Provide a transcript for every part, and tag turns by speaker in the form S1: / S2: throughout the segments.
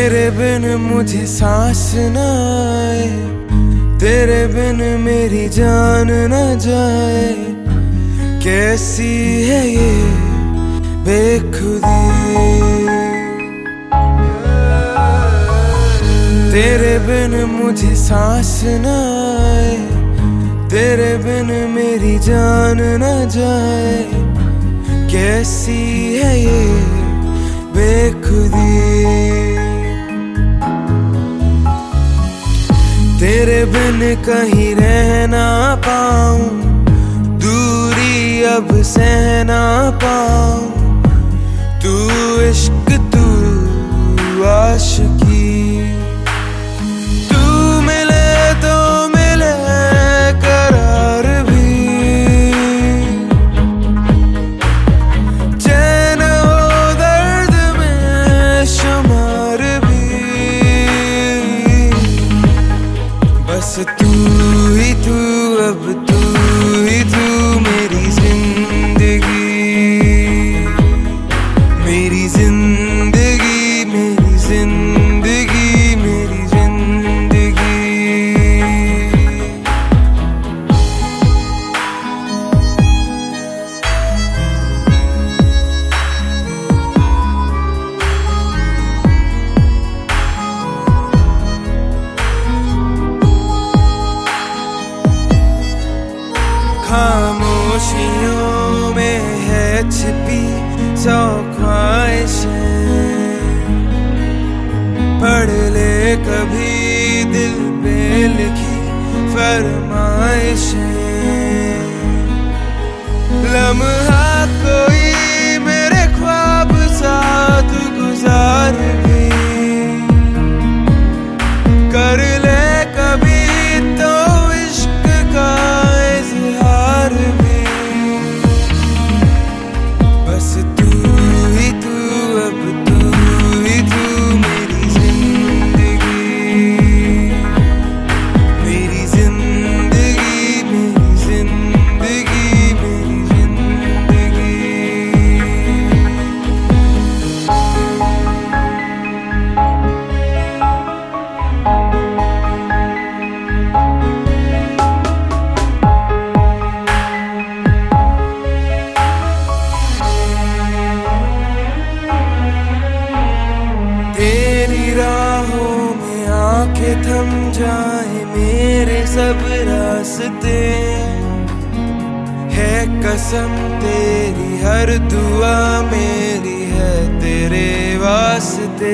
S1: तेरे बिन मुझे सांस न आए, तेरे बिन मेरी जान न जाए। कैसी है ये बेखुदी, तेरे बिन मुझे सांस न आए, तेरे बिन मेरी जान न जाए। कैसी है ये बेखुदी, तेरे बिन कहीं रह ना पाऊं, दूरी अब सह ना पाऊं। तू इश्क तू आशिकी, तू मिले तो मिले करार भी, चैन हो दर्द में शुमार भी। बस तू ही तू, अब तू ही तू मेरी जिंदगी, मेरी जिंदगी, मेरी जिंदगी, मेरी जिंदगी। खामोशियों में है छिपी सौ ख्वाहिशें, पढ़ ले कभी दिल पे लिखी फरमाइशें। लम्हा कोई मेरे ख्वाब साथ गुजार भी, कर ले कभी तो इश्क का इजहार भी। बस तू ही तू, अब तू ही तू मेरी जिंदगी, मेरी जिंदगी, मेरी जिंदगी, मेरी जिंदगी। तेरी राहों में आंखें थम जाए मेरे सब रास्ते, है कसम तेरी हर दुआ मेरी है तेरे वास्ते।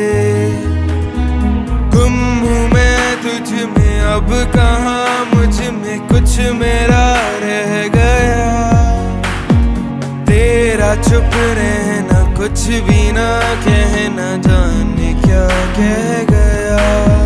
S1: गुम हूँ मैं तुझ में अब कहाँ, मुझ में कुछ मेरा रह गया। तेरा चुप रहना कुछ भी ना कहना, जाने क्या कह गया।